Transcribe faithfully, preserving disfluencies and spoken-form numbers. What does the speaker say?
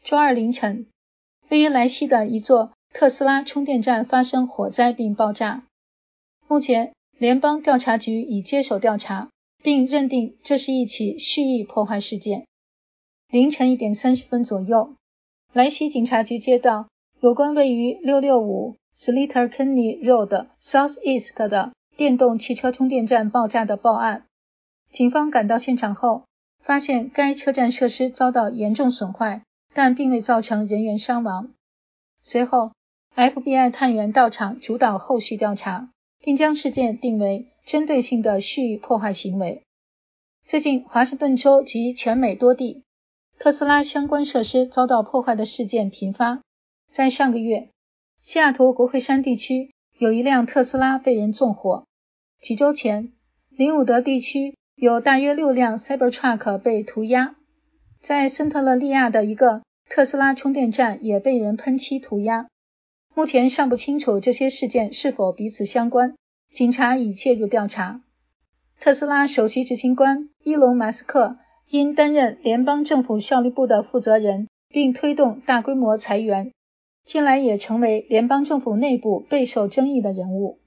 周二凌晨，位于莱西的一座特斯拉充电站发生火灾并爆炸。目前，联邦调查局已接手调查，并认定这是一起蓄意破坏事件。凌晨一点三十分左右，莱西警察局接到有关位于六六五 Slater Kenny Road Southeast 的电动汽车充电站爆炸的报案。警方赶到现场后，发现该车站设施遭到严重损坏，但并未造成人员伤亡。随后 F B I 探员到场主导后续调查，并将事件定为针对性的蓄意破坏行为。最近，华盛顿州及全美多地特斯拉相关设施遭到破坏的事件频发。在上个月，西雅图国会山地区有一辆特斯拉被人纵火。几周前，林伍德地区有大约六辆 Cybertruck 被涂鸦。在森特勒利亚的一个特斯拉充电站也被人喷漆涂鸦。目前尚不清楚这些事件是否彼此相关，警察已介入调查。特斯拉首席执行官伊隆马斯克因担任联邦政府效率部的负责人，并推动大规模裁员，近来也成为联邦政府内部备受争议的人物。